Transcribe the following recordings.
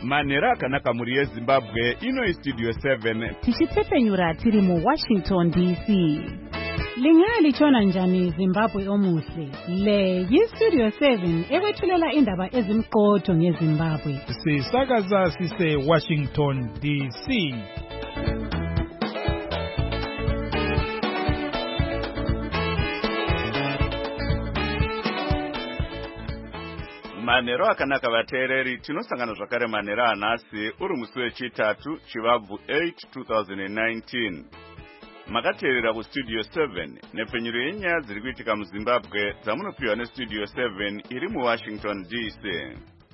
Manera akanaka muri yeZimbabwe ino Studio 7 tichitsepenyura tiri mu Washington DC. Lingali chona njani Zimbabwe omuhle. Le yiStudio 7 ekwethulela indaba ezimqotho ngeZimbabwe. Sisakaza sise Washington DC. Manero akanaka vateereri tinosangana zvakare manera anhasi uri musi wechitatu chivabvu 8 2019. Makateerera kuStudio 7 nepfenyuro yenyaya dziri kuitika muZimbabwe dzamunopiwa neStudio 7 iri muWashington DC.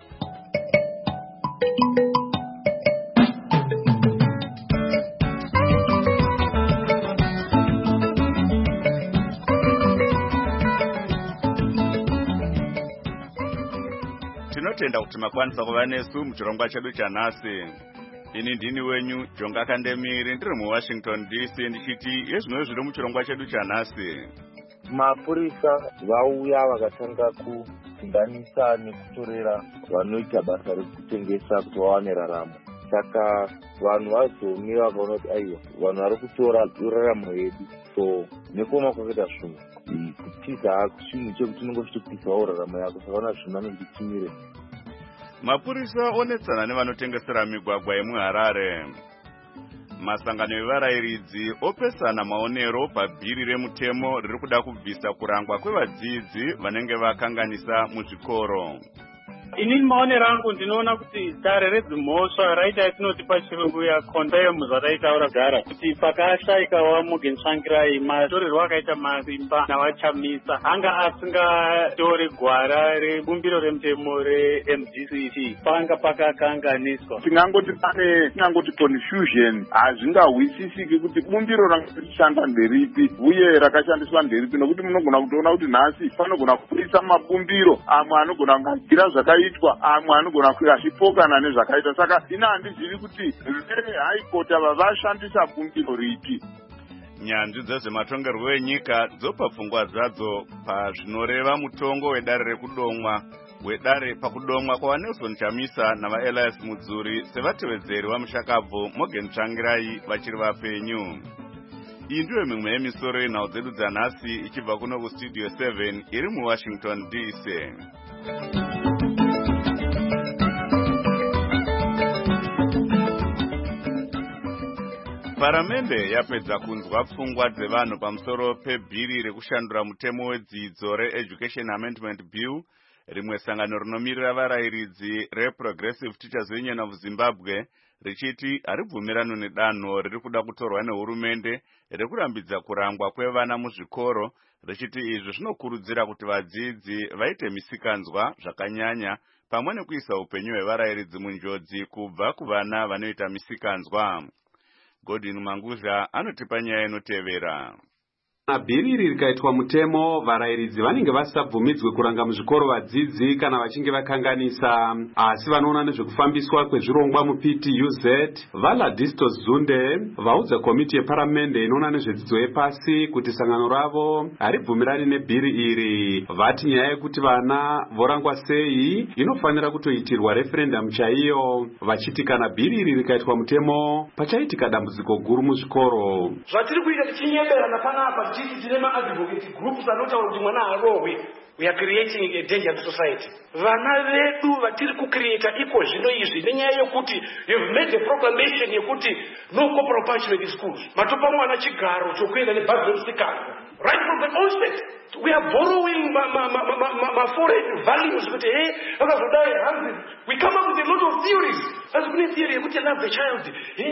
Tinotenda kuti makwanisa kuva nesu muchirongwa chedu chanhasi. Ini ndini wenyu Jonga Kandemiri ndiri muWashington DC ndichiti yezvinova zviri muchirongwa chedu chanhasi. Mapurisa vauya vakatanga kudzinganisa nekutorera vanoita basa rekutengesa kuti vawane raramo. Saka vanhu vazomira vakaona kuti aiwa vanhu vari kutora raramo yedu, so nekoma kwakaita zvunhu kutiza chinhu chekuti unenge uchitopisawo raramo yako, saka vana zvino vanonditimire. Mapurisa onetsana nevanotengesera migwagwa yemuHarare. Masangano evarayiridzi opesana maonero pabhiri remutemo riri kuda kubvisa kurangwa kwevadzidzi vanenge vakanganisa muzvikoro. Inini maonero angu ndinoona kuti dare redzimhosva raita yatinoti pachirungu yaCondemn zvataitaura gara kuti pakashayikawa mugentsvangirai matorerwo akaita masimba navachamisa anga asingatore gwara rebumbiro remutemo reMDCT panga pakakanganiswa. Tingangoti confusion hazvingahwisisiki kuti bumbiro rakashanda nderipi uye rakashandiswa nderipi, nokuti munogona kutoona kuti nhasi panogona kupurisa mabumbiro amwe anogona kugira zvakaitwa amwe anogona kuzvipokana nezvakaita. Saka ina handizivi kuti veHigh Court ava vashandisa bumbiro ripi. Nyanzvi dzezvematongerwo enyika dzopa pfungwa dzadzo pazvinoreva mutongo wedare rekudomwa pakudomwa kwaNelson Chamisa navaElias Mudzuri sevatevedzeri vamushakabvu Morgan Tsvangirai vachiri vapenyu. Iyi ndiyo mimwe yemisoro yenhau dzedu dzanhasi ichibva kuno kuStudio 7 iri muWashington DC. Paramende yapedza kunzwa pfungwa dzevanhu pamusoro pebhiri rekushandura mutemo wedzidzo reEducation Amendment Bill, rimwe sangano rinomirira varayiridzi reProgressive Teachers Union of Zimbabwe richiti haribvumirano nedanho riri kuda kutorwa nehurumende rekurambidza kurangwa kwevana muzvikoro, richiti izvi zvinokurudzira kuti vadzidzi vaite misikanzwa zvakanyanya pamwe nekuisa upenyu hwevarayiridzi munjodzi kubva kuvana vanoita misikanzwa. Godwin Manguzha anotipa nyaya inotevera. Bhiri iri rikaitwa mutemo, varayiridzi vanenge vasabvumidzwe kuranga muzvikoro vadzidzi kana vachinge vakanganisa. Asi vanoona nezvekufambiswa kwezvirongwa muPTUZ vaLadisto Zunde vaudza komiti yeparamende inoona nezvedzidzo yepasi kuti sangano ravo haribvumirani nebhiri iri. Vati nyaya yekuti vana vorangwa sei inofanira kutoitirwa referendum chaiyo, vachiti kana bhiri iri rikaitwa mutemo pachaitika dambudziko guru muzvikoro. Zvatiri kuita tichinyeberana panapa tinema advocate groups anotaura kuti mwana arohwe. We are creating a dangerous society. Vana vedu vatiri kucreata iko zvino izvi nenyaya yokuti you've made a proclamation yokuti no corporal punishment in schools. Matopa mwana chigaro chokuenda nebhazi remusikana. Right from the onset, we are borrowing foreign values. We come up with a lot of theories. As we theory yokuti love the child.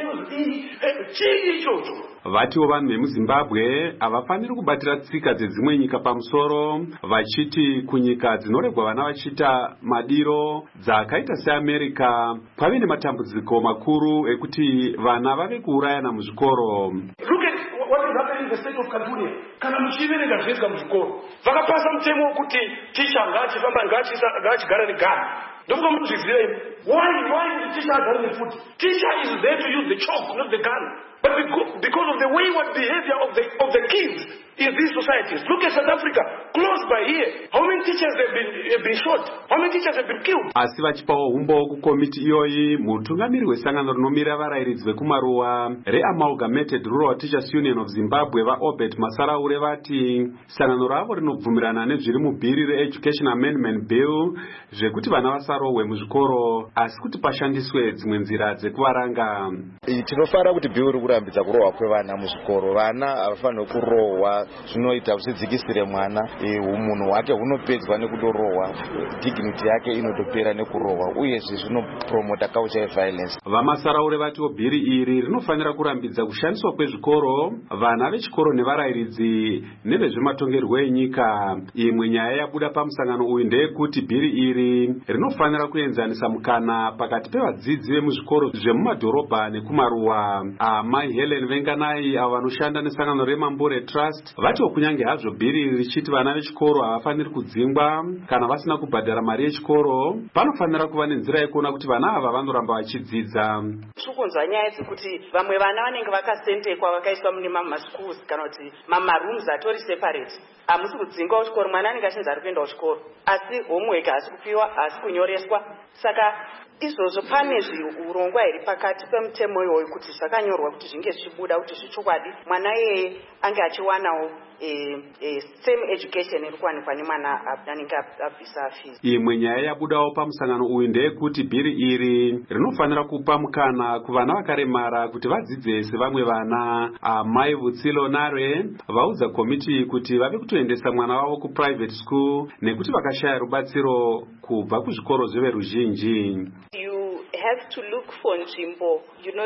Vatiwo vanhu vemuZimbabwe havafaniri kubatira tsika dzedzimwe nyika pamusoro, vachiti kunyika dzinoregwa vana vachiita madiro dzakaita seAmerica pave nematambudziko makuru ekuti vana vave kuurayana muzvikoro. Look at what will happen in the state of California. Kana muchiverenga zvezga muzvikoro. Vakapasa mutemo wekuti teacher ngaachifamba ngaachigara negana. Ndokuti munozviziva imi. Why would the teacher agare nefuti? Teacher is there to use the chalk, not the gun. But because of the wayward behavior of the kids in these societies. Look at South Africa, close by here. How many teachers have been shot? How many teachers have been killed? Asi vachipawo umbo kukomiti iyoyi, mutungamiri wesangano rinomira varairidzi vekumaruwa reAmalgamated Rural Teachers Union of Zimbabwe vaObert Masaraure vati sangano ravo rinobvumirana nezviri mubhiri reEducation Amendment Bill zvekuti vana vasarohwe muzvikoro asi kuti pashandiswe dzimwe nzira dzekuvaranga. Tinofanira kuti bill iri kurambidza kurohwa kwevana muzvikoro. Vana havafaniri kurohwa, zvinoita zvidzikisire mwana. Umunhu hwake hunopedzwa nekutorohwa, dignity yake inotopera nekurohwa, uyezve zvinopromota culture yeviolence. Vamasaraure vatiwo bhiri iri rinofanira kurambidza kushandiswa kwezvikoro, vana vechikoro nevarairidzi nevezvematongerwo enyika. Imwe nyaya yabuda pamusangano uyu ndeyekuti bhiri iri rinofanira kuenzanisa mukana pakati pevadzidzi vemuzvikoro zvemumadhorobha nekumaruwa. Mai Helen Venganai avo vanoshanda nesangano reMambure Trust vatiwo kunyange hazvo bhiri richiti vana vechikoro havafaniri kudzingwa kana vasina kubhadhara mari yechikoro, panofanira kuva nenzira yekuona kuti vana ava vanoramba vachidzidza. Tirikunzwa nyaya dzekuti vamwe vana vanenge vakasentekwa vakaiswa mune maschools kana kuti mamarooms atori separate. Hamusi kudzingwa kuchikoro, mwana anenge achinzi ari kuenda kuchikoro asi homework haasi kupiwa, haasi kunyoreswa. Saka izvozvo pane zviurongwa iri pakati pemutemo iyoyo kuti zvakanyorwa kuti zvinge zvichibuda kuti zvichokwadi mwana iyeye ange achiwanawo same education iri kuwanikwa nemwana anenge abvisa fees. Imwe nyaya yabudawo pamusangano uyu ndeyekuti bhiri iri rinofanira kupa mukana kuvana vakaremara kuti vadzidze sevamwe vana. Mai Vutsilo Nare vaudza komiti kuti vave kutoendesa mwana wavo kuprivate school nekuti vakashaya rubatsiro kubva kuzvikoro zveveruzhinji. Have to look for nzvimbo.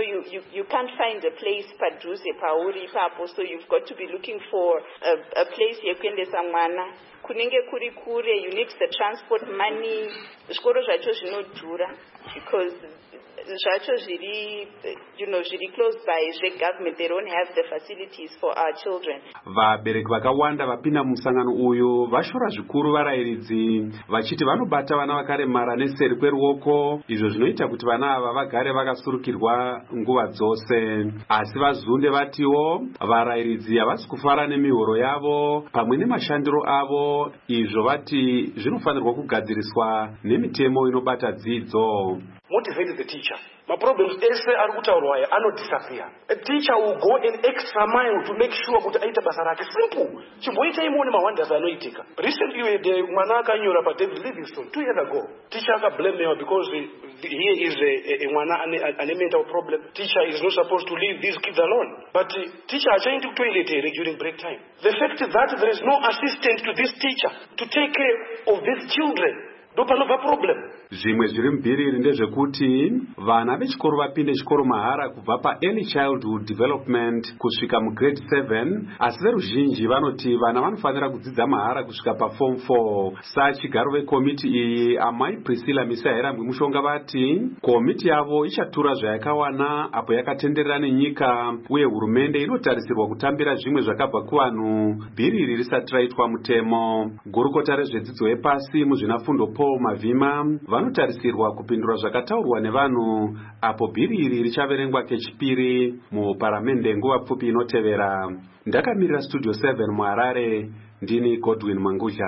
You can't find a place padhuze pauri ipapo, so you've got to be looking for a place yekuendesa mwana. Kunenge kuri kure, you need the transport money. Zvikoro zvacho zvinodhura because zvacho zviri zviri close by zvegovernment, they don't have the facilities for our children. Vabereki vakawanda vapinda musangano uyu vashora zvikuru varairidzi vachiti vanobata vana vakaremara neseri kweruoko, izvo zvinoita kuti vana ava vagare vakasurukirwa nguva dzose. Asi vazunde vatiwo varairidzi havasi kufara nemihoro yavo pamwe nemashandiro avo, izvo vati zvinofanirwa kugadziriswa nemitemo inobata dzidzo. Motivate the teacher. My problems ese ari kutaurwa aya disappear. A teacher will go an extra mile to make sure kuti aita basa rake. Simple. Chimboita imone mawonders anoitika. Recently we had mwana akanyora pa David Livingstone 2 years ago. Teacher akablame him because here is a mwana ane mental problem. Teacher is not supposed to leave these kids alone. But teacher achaindi kutoilet during break time. The fact that there is no assistant to this teacher to take care of these children. Ndopanobva problem. Zvimwe zviri mubhiri iri ndezvekuti vana vechikoro vapinde chikoro mahara kubva paearly childhood development kusvika mugrade 7, asi veruzhinji vanoti vana vanofanira kudzidza mahara kusvika paform 4. Sachigaro vekomiti iyi Amai Priscilla Misaherambwi Mushonga vati komiti yavo ichatura zvayakawana apo yakatenderera nenyika uye hurumende inotarisirwa kutambira zvimwe zvakabva kuvanhu bhiri iri risati raitwa mutemo. Gurukota rezvedzidzo yepasi muzvinafundo Paul Mavhima vanotarisirwa kupindura zvakataurwa nevanhu apo bhiri iri richaverengwa kechipiri muparamende nguva pfupi inotevera. Ndakamirira Studio 7 muHarare, ndini Godwin Mangudya.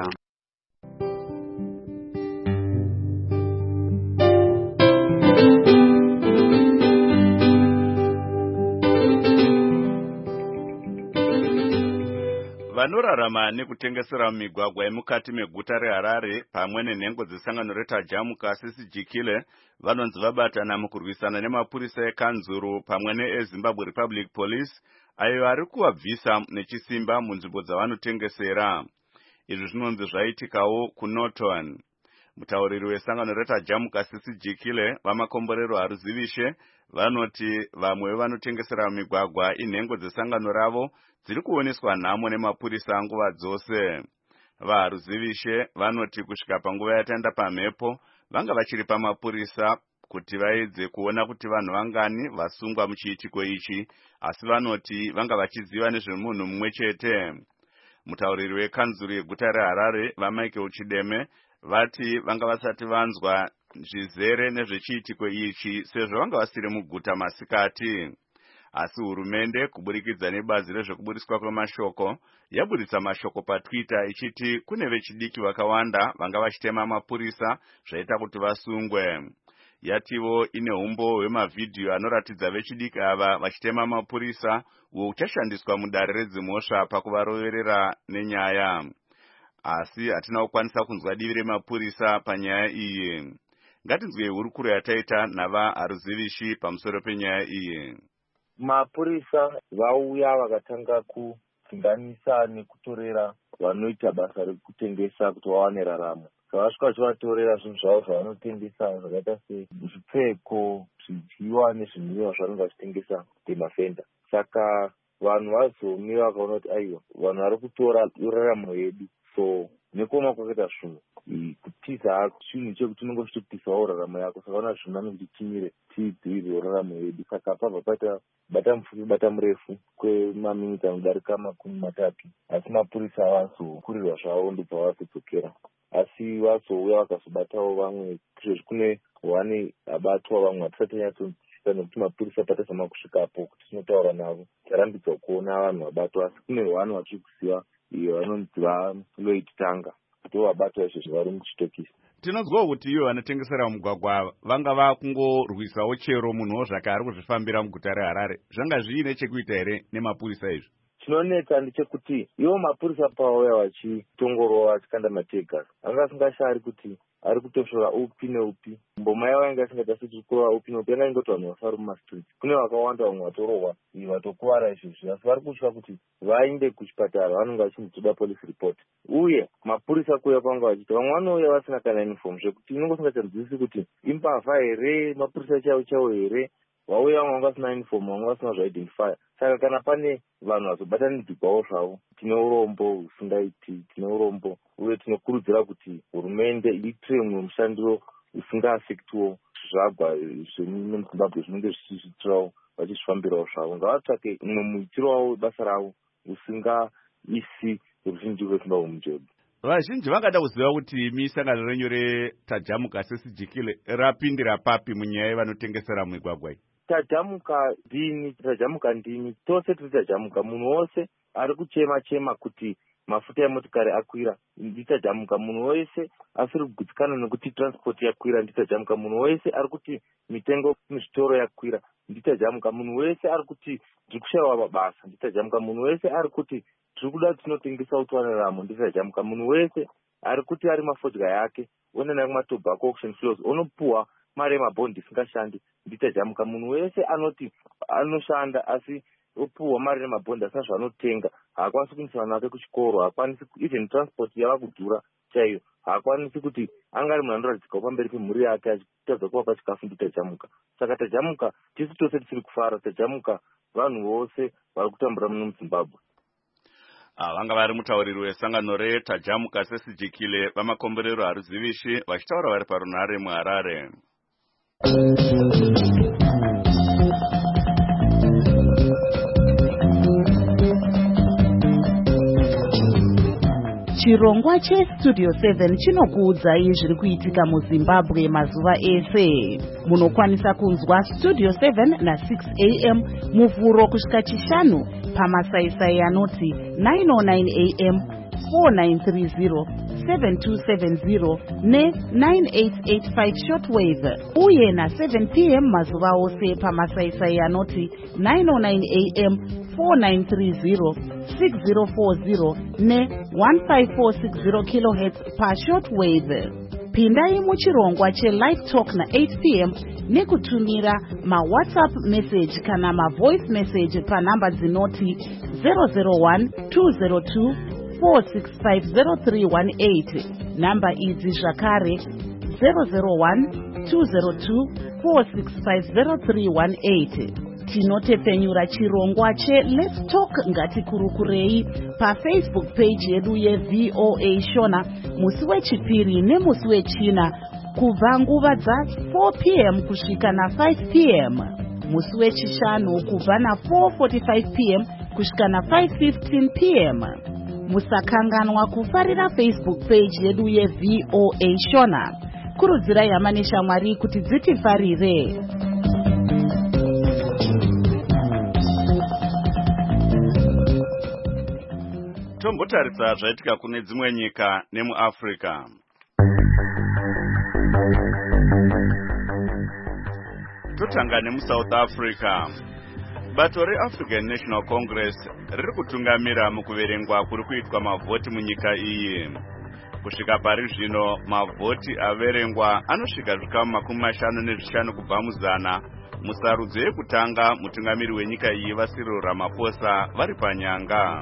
vanorarama nekutengesera mumigwagwa yemukati meguta reHarare pamwe nenhengo dzesangano reTajamuka CCG vanonzi vabatana mukurwisana nemapurisa ekanzuru pamwe neeZimbabwe Republic Police ayo ari kuvabvisa nechisimba munzvimbo dzavanotengesera. Izvi zvinonzi zvaitikawo kuNorton. Mutauriri wesangano reTajamuka CCG vamakomborero Haruzivishe vanoti vamwe vanotengesera mumigwagwa inhengo dzesangano ravo dziri kuoneswa nhamo nemapurisa nguva dzose. VaHaruzivishe vanoti kusvika panguva yataenda pamhepo vanga vachiri pamapurisa kuti vaedze kuona kuti vanhu vangani vasungwa muchiitiko ichi, asi vanoti vanga vachiziva nezvemunhu mumwe chete. Mutauriri wekanzuru yeguta reHarare vaMichael Chideme vati vanga vasati vanzwa zvizere nezvechiitiko ichi sezvo vanga vasiri muguta masikati. Asi hurumende kuburikidza nebazi rezvekuburiswa kwemashoko yaburitsa mashoko paTwitter ichiti kune vechidiki vakawanda vanga vachitema mapurisa zvaita kuti vasungwe. Yativo ine umbo hwemavhidhiyo anoratidza vechidiki ava vachitema mapurisa uwo uchashandiswa mudare redzimhosva pakuvaroverera nenyaya. Asi hatina kukwanisa kunzwa divi remapurisa panyaya iyi. Ngatinzwe hurukuro yataita navaharuzivishi pamusoro penyaya iyi. Mapurisa vauya vakatanga kudzinganisa nekutorera vanoita basa rekutengesa kuti vawane raramo. Vasvika vachivatorera zvinhu zvavo zvavanotengesa zvakaita sezvipfeko, zvidyiwa nezvinwiwa zvavanenge vachitengesa temafenda. Saka vanhu vazomira vakaona kuti aiwa, vanhu vari kutora uraramo yedu. So nekuoma kwakaita zvinhu kutiza chinhu chekuti unenge uchitotisawo uraramo yako. Saka vana zvino kuti timire tidzivirire uraramo yedu. Saka pabva paita bata mupfupi bata murefu kwemaminitsi anodarika 30. Asi mapurisa avazokurirwa zvavo ndobva vazodzokera. Asi vazouya vakazobatawo vamwe. Izvezvi kune hwane abatwa vamwe hatisati tanyatsonzwisisa nekuti mapurisa patasama kusvikapo kuti tinotaura navo. Tarambidzwa kuona vanhu vabatwa, asi kune hwane vatiri kuziva iyo vanonzi vaLloyd Tanga. Ndo vabatwa izvezvi vari muchitokisi. Tinonzwa kuti ivo vanotengesera mugwagwa vanga vakungorwisawo chero munhuwo zvake ari kuzvifambira muguta reHarare. Zvanga zviine chekuita here nemapurisa izvi? Chinonetsa ndechekuti ivo mapurisa pavauya vachitongorowa vachikanda mategasi anga asingashari kuti ari kutoshora upi neupi. Mboma yavo yanga asingada sechikova upi neupi, yanga ingoti vanhu vafari mumastreets. Kune vakawanda vamwe vatorohwa vatokuvara izvezvi, asi vari kutya kuti vainde kuchipatara vanenge vachindotoda police report. Uye mapurisa kuuya kwanga vachiti vamwe vanouya vasina kana uniform zvekuti inenge usingachanzwisisi kuti imbavha here, mapurisa chaivo chaivo here. Vauya vamwe vanga vasina uniform, vamwe vasina zvaidentifier. Saka kana pane vanhu vazobatanidzwawo zvavo, tine urombo husingaiti, tine urombo. Uye tinokurudzira kuti hurumende iitire mumwe mushando usingaafektiwo zvagwa zvemuZimbabwe zvinenge zvichizvitirawo vachizvifambirawo zvavo. Ngavatsvake mumwe muitiro wavo webasa ravo usingaisi ruzhinji rweZimbabwe munjodzi. Vazhinji vangada kuziva kuti misangano renyu retajamuka sesijikile rapindira papi munyaya yevanotengesera mumigwagwa iyi. Tajamuka ndini tose tiri tajamuka. Munhu wose ari kuchema kuti mafuta emotikari akwira nditajamuka. Munhu wese asiri kugutsikana nekuti transport yakwira nditajamuka. Munhu wese ari kuti mitengo muzvitoro yakwira nditajamuka. Munhu wese ari kuti ndiri kushayiwa mabasa nditajamuka. Munhu wese ari kuti tiri kuda tinotengesa utwaniramo nditajamuka. Munhu wese ari kuti ari mafodya yake onana kumatobacco auction floors onopuwa mari yemabhondi isingashandi nditajamuka. Munhu wese anoti anoshanda asi opuwa mari yemabhondi asina zvaanotenga, haakwanisi kuendesa vana vake kuchikoro, haakwanisi even transport yava kudhura chaiyo, haakwanisi kuti anga ari munhu anoratidzikawo pamberi pemhuri yake achitadza kuvapa chikafu nditajamuka. Saka tajamuka tisu tose tisiri kufara. Tajamuka vanhu vose vari kutambura muno muZimbabwe. Vanga vari mutauriri wesangano retajamuka sesijikile vamakomborero haruzivishi vachitaura vari parunhare muHarare. Chirongwa cheStudio 7 chinokuudzai zviri kuitika muZimbabwe mazuva ese. Munokwanisa kunzwa Studio 7 na6 am muvhuro kusvika chishanu pamasaisai anoti 909 am, 4930, 7270 ne9885 shortwave, uye na7 pm mazuva ose pamasaisai anoti 909 am, 4930, 6040 ne1546 kHz pashortwave. Pindai muchirongwa chelive talk na8 pm nekutumira mawhatsapp message kana mavoice message panhamba dzinoti 001-202-4650318. Namba idzi zvakare 001-202-4650318. Tinotepfenyura chirongwa cheLet's Talk ngatikurukurei paFacebook page yedu yeVOA Shona musi wechipiri nemusi wechina kubva nguva dza4 p.m. kusvika na5 p.m. musi wechishanu kubva na4:45 p.m. kusvika na5:15 p.m. musakanganwa kufarira Facebook page yedu yeVOA Shona. Kurudzirai hama neshamwari kuti dzitifarire. Tombotarisa zvaitika kune dzimwe nyika nemuAfrica. Totanga nemuSouth Africa. Bato reAfrican National Congress riri kutungamira mukuverengwa kuri kuitwa mavhoti munyika iyi. Kusvika pari zvino mavhoti averengwa anosvika zvikamu 55 kubva muzana. Musarudzo yekutanga mutungamiri wenyika iyi Cyril Ramaphosa vari panyanga.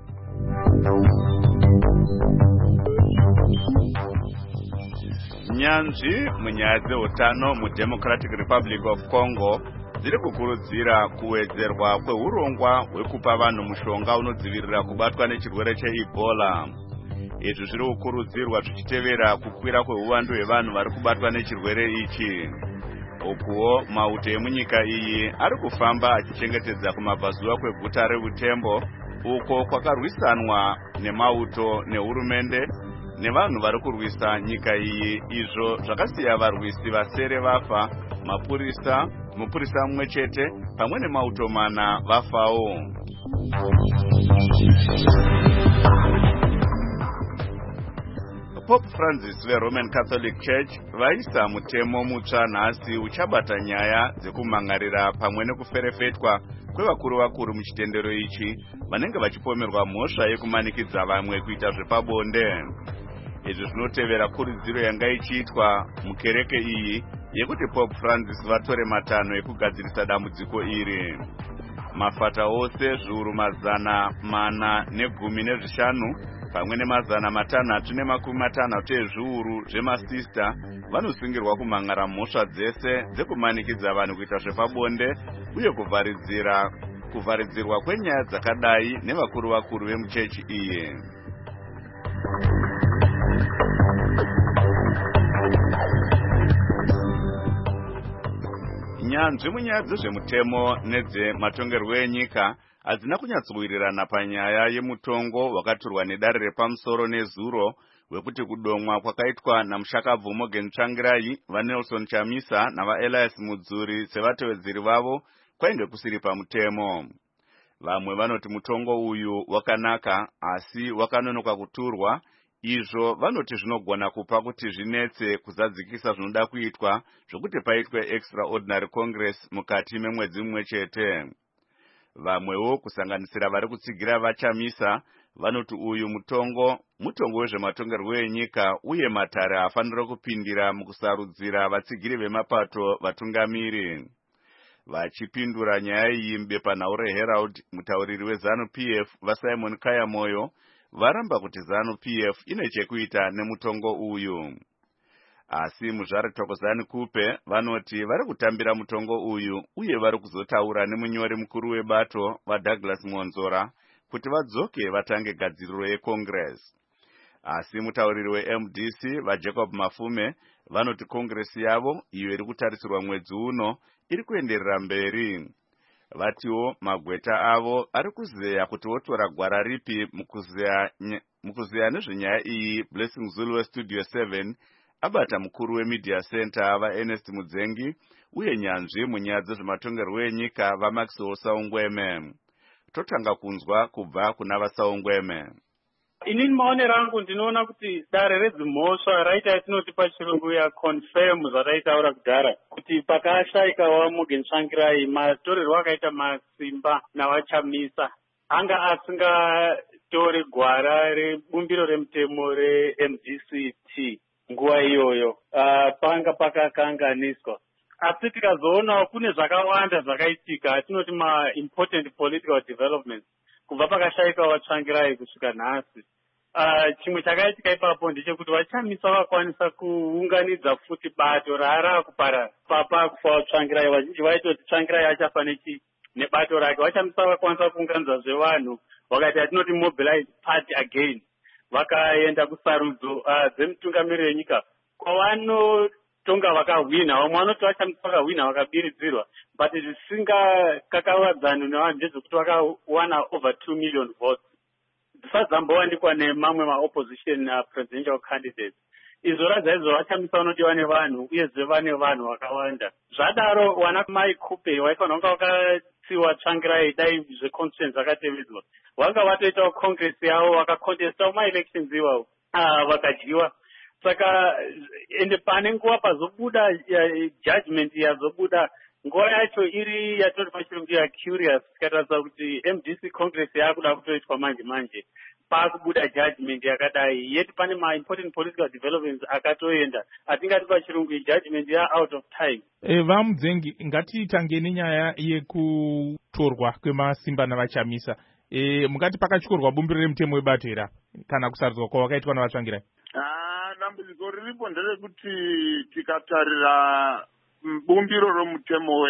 Nyanzvi munyaya dzeutano muDemocratic Republic of Congo dziri kukurudzira kuwedzerwa kweurongwa hwekupa vanhu mushonga unodzivirira kubatwa nechirwere cheEbola. Izvi zviri kukurudzirwa zvichitevera kukwira kweuwandu hwevanhu vari kubatwa nechirwere ichi. Ukuwo mauto emunyika iyi ari kufamba achichengetedza kumabvazuva kweguta reUtembo, uko kwakarwisanwa nemauto nehurumende nevanhu vari kurwisa nyika iyi. Izvo zvakasiya varwisi vasere vafa, mupurisa mumwe chete pamwe nemauto 4 vafawo. Pope Francis veRoman Catholic Church vaisa mutemo mutsva nhasi uchabata nyaya dzekumangarira pamwe nekuferefetwa kwevakuru muchitendero ichi vanenge vachipomerwa mhosva yekumanikidza vamwe kuita zvepabonde. Izvi zvinotevera kurudziro yanga ichiitwa mukereke iyi yekuti Pope Francis vatore matanho ekugadzirisa dambudziko iri. Mafata ose zviuru 415 pamwe nemazana 560 ezviuru zvemasista vanosungirwa kumangara mhosva dzese dzekumanikidza vanhu kuita zvepabonde uye kuvharidzirwa kwenyaya dzakadai nevakuru vemuchechi iyi. Nyanzvi munyaya dzezvemutemo nedzematongerwo enyika hadzina kunyatsowirirana panyaya yemutongo wakaturwa nedare repamusoro nezuro wekuti kudomwa kwakaitwa namushakabvu Morgan Tsvangirai, vaNelson Chamisa navaElias Mudzuri sevatevedzeri vavo kwainge kusiri pamutemo. Vamwe vanoti mutongo uyu wakanaka asi wakanonoka kuturwa. Izvo vanoti zvinogona kupa kuti zvinetse kuzadzikisa zvinoda kuitwa zvokuti paitwe extraordinary congress mukati memwedzi mumwe chete. Vamwewo kusanganisira vari kutsigira vaChamisa vanoti uyu mutongo wezvematongerwo enyika uye matare hafanira kupindira mukusarudzira vatsigiri vemapato vatungamiri. Vachipindura nyaya iyi mubepanhau reHerald, mutauriri weZANU-PF vaSimon Kayamoyo varamba kuti ZANU-PF ine chekuita nemutongo uyu. Asi muzvare Thokozani Kupe vanoti vari kutambira mutongo uyu uye vari kuzotaura nemunyori mukuru webato vaDouglas Monzora kuti vadzoke vatange gadziriro yeCongress. Asi mutauriri weMDC vaJacob Mafume vanoti Congress yavo iyo iri kutarisirwa mwedzi uno iri kuenderera mberi. Vatiwo magweta avo ari kuzeya kuti votora gwara ripi mukuzeya nezvenyaya iyi. Blessing Zulu weStudio 7 abata mukuru weMedia Center vaErnest Mudzengi uye nyanzvi munyaya dzezvematongerwo enyika vaMaxwell Saungweme. Totanga kunzwa kubva kuna vaSaungweme. Inini maonero angu ndinoona kuti dare redzimhosva raita yatinoti pachirungu confirm zvataitaura kudhara kuti pakashayika waMorgan Tsvangirai matorerwo akaita masimba navaChamisa anga asingatori gwara rebumbiro remutemo reMDCT nguva iyoyo panga pakakanganiswa. Asi tikazoonawo kune zvakawanda zvakaitika atinoti important political developments kubva pakashayika waTsvangirai kusvika nhasi. Chimwe chakaitika ipapo ndechekuti vaChamisa vakwanisa kuunganidza futi bato raara kuparara pakufa waTsvangirai. Vazhinji vaitoti Tsvangirai achafa nebato rake. vaChamisa vakwanisa kuunganidza zvevanhu vakati atinoti mobilize party again, vakaenda kusarudzo dzemutungamiri wenyika kwavanoti tonga vakahwina, vamwe vanoti vachamisa vakahwina vakabiridzirwa, but zvisingakakavadzani nevanhu ndezvekuti vakawana over 2 million votes. Zvisazambowanikwa nemamwe maopposition presidential candidates. Izvo radzaizvo vachamisa vanodiwa nevanhu uyezve vane vanhu vakawanda. Zvadaro wana Mai Kupe waifanira kunge wakatsiwa Tsvangirai dai zveconstituency akatevedzwa. Vanga vatoitawo congress yavo vakacontestawo maelections iwawo vakadyiwa. Saka ende pane nguva pazobuda judgment yazobuda nguva yacho iri yatori pachirungu curious tikataridza kuti MDC congress yakuda kutoitwa manje pakubuda judgment yakadai yeti pane important political developments akatoenda atingati pachirungu judgment out of time. Vamudzengi, ngatitange nenyaya yekutorwa kwemasimba navachamisa. Mungati pakatyorwa bumbiro remutemo webato here kana kusarudza kwawakaitwa navatsvangirai? Dambudziko riripo nderekuti tikatarira bumbiro romutemo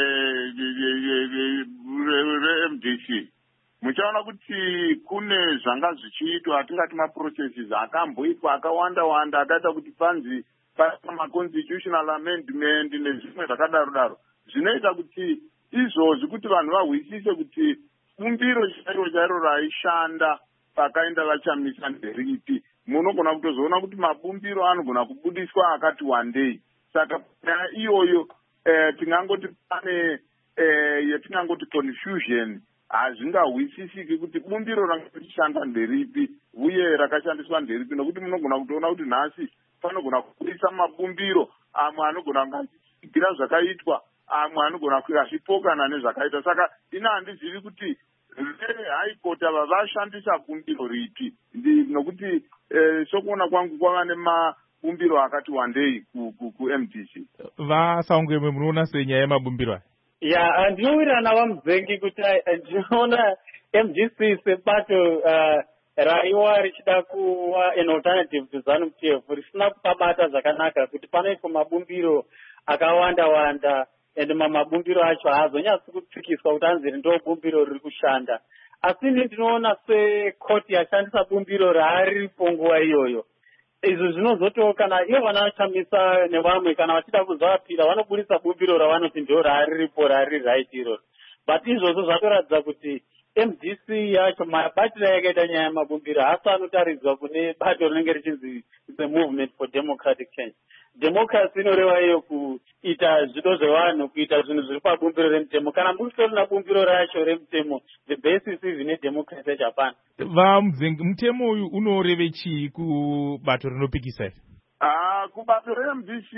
re-MDC muchaona kuti kune zvanga zvichiitwa atingati maprocesses akamboitwa akawanda akaita kuti panzi maconstitutional amendment nezvimwe zvakadaro zvinoita kuti izvozvi kuti vanhu vahwisise kuti bumbiro chairo raishanda pakaenda vachamisa nderipi. Munogona kutozoona kuti mabumbiro anogona kubudiswa akati wandei. Saka nyaya iyoyo tingangoti pane yatingangoti confusion, hazvingahwisisiki kuti bumbiro rangashanda nderipi uye rakashandiswa nderipi, nokuti munogona kutoona kuti nhasi panogona kubudisa mabumbiro amwe anogona kungachigira zvakaitwa, amwe anogona kuzvipokana nezvakaita. Saka ina handizivi kuti High Court ava vashandisa bumbiro ripi, nokuti sokuona kwangu kwava nemabumbiro akati wandei ku-MDC. Vasaungwemwe munoona senyaya yemabumbiro aya? Ya, ndinowirirana vamudzengi kuti ndinoona MDC sebato raiwa richida kuva an alternative to ZANU-PF risina kupabata zvakanaka kuti panoitwa mabumbiro akawanda ende mabumbiro acho haazonyatsi kupikiswa kuti anzi ndo bumbiro riri kushanda. Asi ndinoona sekoti yashandisa bumbiro raaripo nguva iyoyo. Izvo zvinozoto kana ivo vanachamisa nevamwe kana vachida kuzovapira vanobudisa bumbiro ravanoti ndo raariripo rari right iroro. But izvozvo zvatoratidza kuti MDC yacho mabatiro yakaita nyaya yemabumbiro haasi anotaridzwa kune bato rinenge richinzi the movement for democratic change. Democracy inoreva iyo kuita zvido zvevanhu, kuita zvinhu zviri pabumbiro remutemo. Kana mutorina bumbiro racho remutemo, the basis is ine democracy yachapana. Vamudzengi, mutemo uyu unoreve chii kubato rinopikisa iri? Kubato reMDC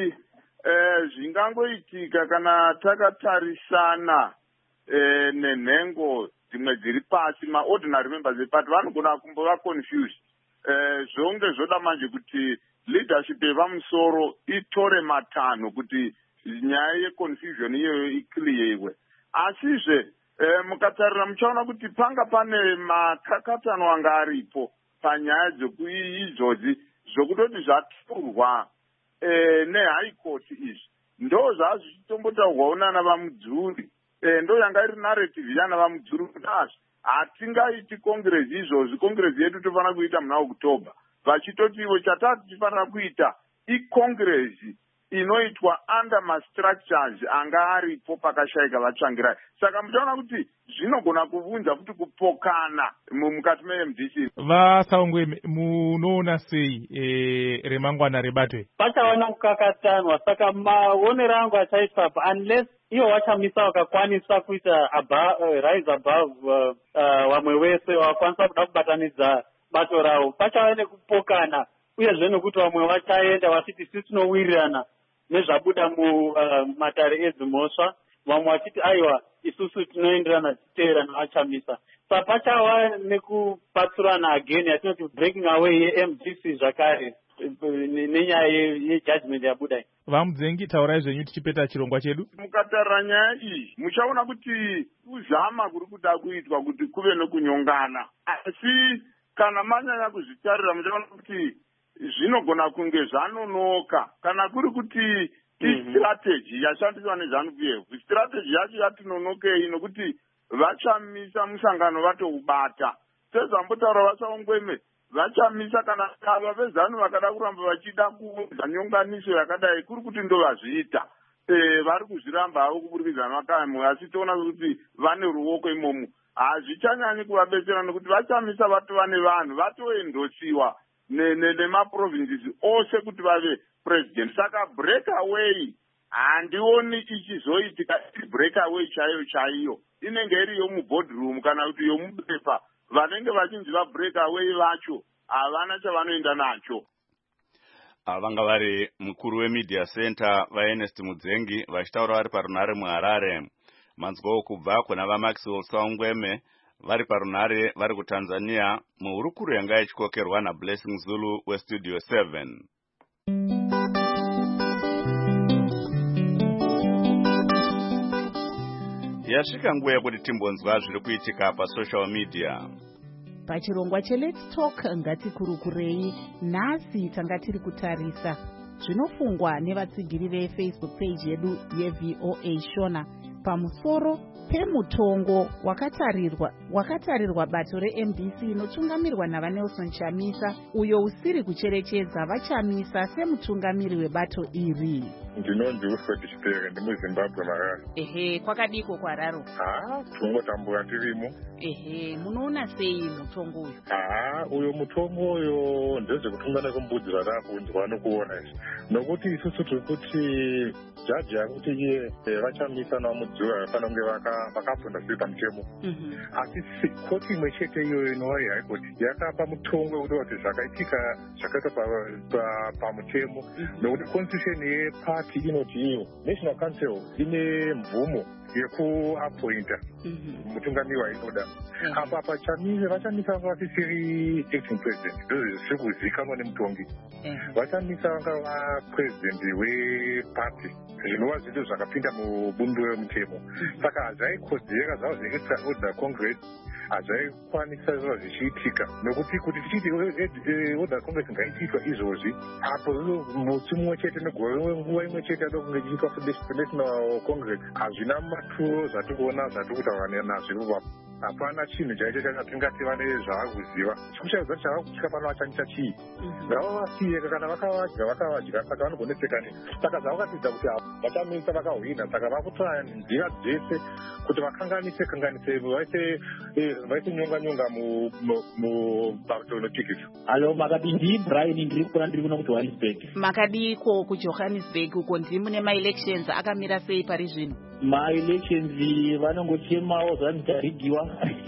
zvingangoitika kana takatarisana nenhengo dzimwe dziri pasi, maordinary members eparty vanogona kumbova confused. Zvonge zvoda manje kuti leadership yepamusoro itore matanho kuti nyaya yeconfusion iyoyo ikliyewe. Asizve mukatarira muchaona kuti panga pane makakatano anga aripo panyaya dzekuizvodzi zvokutoti zvaturwa neHigh Court izvi ndo zvazvichitombotaurwawo nana vamudzuri, ndo yanga iri narrative yana vamudzuri kuti hatingaiti congress izvozvi, congress yedu tofanira kuita muna October, vachitoti ivo chatati tifanira kuita icongress inoitwa under mastructures anga aripo pakashayika vatsvangirai. Saka muchaona kuti zvinogona kuvunza kuti kupokana mukati meMDC. Vasaungweme, munoona sei remangwana rebato? Pachawana kukakatanwa, saka maonero angu achaitwa unless ivo vachamisa vakakwanisa kuita rise above vamwe vese vakwanisa kuda kubatanidza bato ravo, pachava nekupokana uyezve nekuti vamwe vachaenda vachiti sisi tinowirirana nezvabuda mumatare edzimhosva, vamwe vachiti aiwa isusu tinoenderana tichiteerana vachamisa. Saka pachava nekupatsurana again yatinoti breaking away yeMDC zvakare nenyaya yejudgment yabuda. Vamudzengi, taurai zvenyu tichipeta chirongwa chedu. Mukatarira nyaya iyi muchaona kuti kuzama kuri kuda kuitwa kuti kuve nekunyongana, asi kana manyanya kuzvitarira muchaona kuti zvinogona kunge zvanonoka kana kuri kuti istrategy yashandiswa neZANU-PF. Strategy yacho yatinonokei nokuti vachamisa musangano vatoubata. Sezvambotaura Vasaungweme, vachamisa kana ava vezanu vakada kuramba vachida kuunza nyonganiso yakadai kuri kuti ndovazviita vari kuzviramba havo kuburikidza nakamwe asi toona kuti vane ruoko imomo hazvichanyanyi kuvabetsera nekuti vachamisa vatova nevanhu vatoendosiwa nemaprovinces ose kuti vave president. Saka breakaway handioni ichizoitika iri breakaway chaiyo inenge iri yomuboardroom kana kuti yomubepa. Vanenge vachinzi vabreakaway vacho havana chavanoenda nacho. Vanga vari mukuru wemedia center vaErnest Mudzengi vachitaura vari parunare muHarare. Manzwa kubva kuna vaMaxwell Saungweme vari parunare vari kuTanzania muhurukuru yanga ichikokerwa naBlessing Zulu weStudio 7. Yasvika nguva yekuti timbonzwa zviri kuitika pasocial media. Pachirongwa cheLet's Talk ngatikurukurei nhasi tanga tiri kutarisa zvinofungwa nevatsigiri veFacebook page yedu yeVOA Shona pamusoro pemutongo wakatarirwa bato reMDC inotungamirwa navaNelson Chamisa uyo usiri kucherechedza vaChamisa semutungamiri webato iri. Ndinonzi Uswati Chipere ndimuZimbabwe Marara. Kwakadiko kwaRaro? Tongotambura tirimo. Munoona sei mutongo uyu? Uyo mutongo uyo ndezvekutungana kwembudzi zvatakunzwa nokuona izvi. Nokuti isusu tiri kuti jaji yakuti iye vaChamisa navamudziwa vafana kunge vakafunda sei pamutemo. Asi koti imwe chete iyoyo inova yeHigh Court yakapa mutongo wekuti kuti zvakaitika zvakaita pamutemo nokuti constitution yeparty inoti iyo National Council ine mvumo yekuappointa mutungamiri wainoda. Apa vaChamisa vanga vasisiri acting president ndozviri kuzivikanwa nemutongi. vaChamisa vanga vapresident weparty zvinova zvinhu zvakapinda mubundu remutemo. Saka hazvaikodzera zvavo zveorder congress hazvaikwanisa zvava zvichiitika nokuti kuti tichiti order congress ngaichiitwa izvozvi apo musi mumwe chete nguva imwe chete adokunge ichiitwa national congress hazvina maturo zvatiri kuona zvatiri kutaura nazvo. Hapana chinhu chaicho chakatingativa nezvavakuziva. Chikushaidza chavakutya pano vachanita chii. Ngavavasiyeka kana vakavadya saka vanogonesekani. Saka zvavakatidza kuti vaChamisa vakahwina saka vakutsvaya nzira dzese kuti vakanganise vaise nyonga mubato inotikisa. Halo, makadii Brian ndiri kuona kuti Johannesburg. Makadiko kuJohannesburg uko ndiri mune ma-elections akamira sei pari zvino? Ma-elections vanongochemawo zvanzitarigiwa.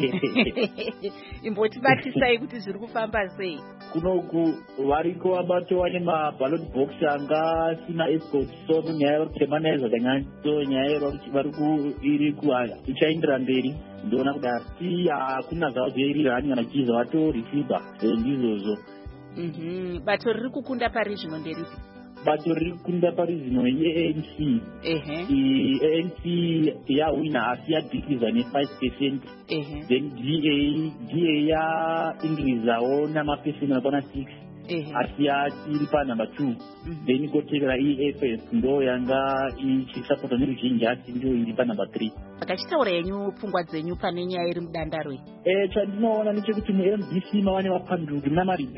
Imbotibatisai kuti zviri kufamba sei? Kunoku variko vabatova nemaballot box anga asina escort, so nyaya vari kutemana zvakanyanya, so nyaya iri ichaendera mberi. Ndoona kuti asi hakuna zvavo zveirani kana chiza vatorisiva ndizvozvo. Bato riri kukunda pari zvino nderipi? Bato riri kukunda pari zvino yeANC. ANC yawina asi yadhikiza ne5%. Then DA yaingirizawo namapesenti anokwana 6. Asi iri panumber 2. Then kotekera EFF ndo yanga ichisapota neruzhinji asi ndo iri panumber 3. Akachitaura yenyu pfungwa dzenyu pane nyaya iri mudandarwe? Chandinoona nechekuti muMDC mavane vapanduki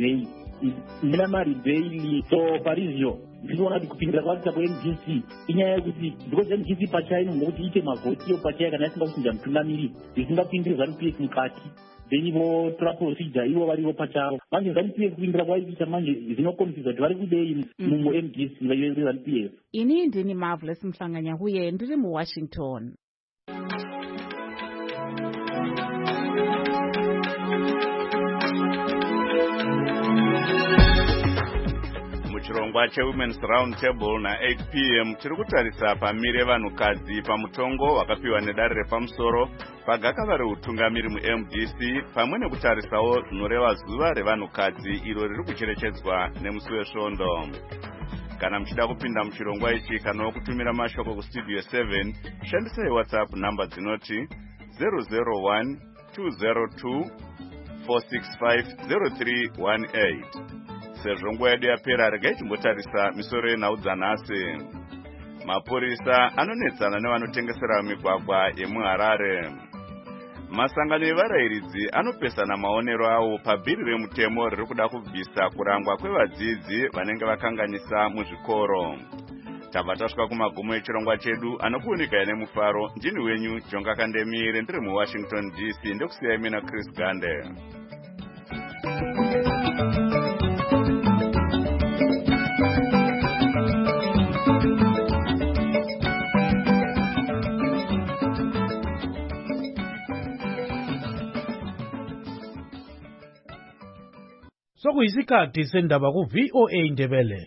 namaribheili so parizvio ndinoona kuti kupindira kwavisa kuMDC inyaya yekuti because MDC pachaino ngokuti iite mavhoti iyo pachaya kana yasinga kuchinja mutungamiri zvisingapindiri ZANU-PF mukati then ivo tora procedure ivo varivo pachavo manje ZANU-PF kupindira kwaiita manje zvinokombisa kuti vari kudei muMDC vaZANU-PF. Ini ndini Marvelous Mhlanganya ndiri muWashington. Muchirongwa cheWomen's Round Table na 8 p.m. tiri kutarisa pamire vanhukadzi pamutongo wakapiwa nedare repamusoro pagakava reutungamiri muMDC pamwe nekutarisawo zvinoreva zuva revanhukadzi iro riri kucherechedzwa nemusi wesvondo. Kana muchida kupinda muchirongwa ichi kana wokutumira mashoko kuStudio 7 shandisai WhatsApp namba dzinoti 001 202 465 0318. Sezvo nguva yedu yapera regai timbotarisa misoro yenhau dzanhasi. Mapurisa anonetsana nevanotengesera migwagwa yemuHarare. masangano evarayiridzi anopesana maonero awo pabhiri remutemo riri kuda kubvisa kurangwa kwevadzidzi vanenge vakanganisa muzvikoro. Tabva tasvika kumagumo echirongwa chedu anokuunika nemufaro. Ndini wenyu Jonga Kandemire ndiri muWashington DC ndokusiyai mina Chris Gande. Sokuyisikhathi sendaba ku VOA Ndebele.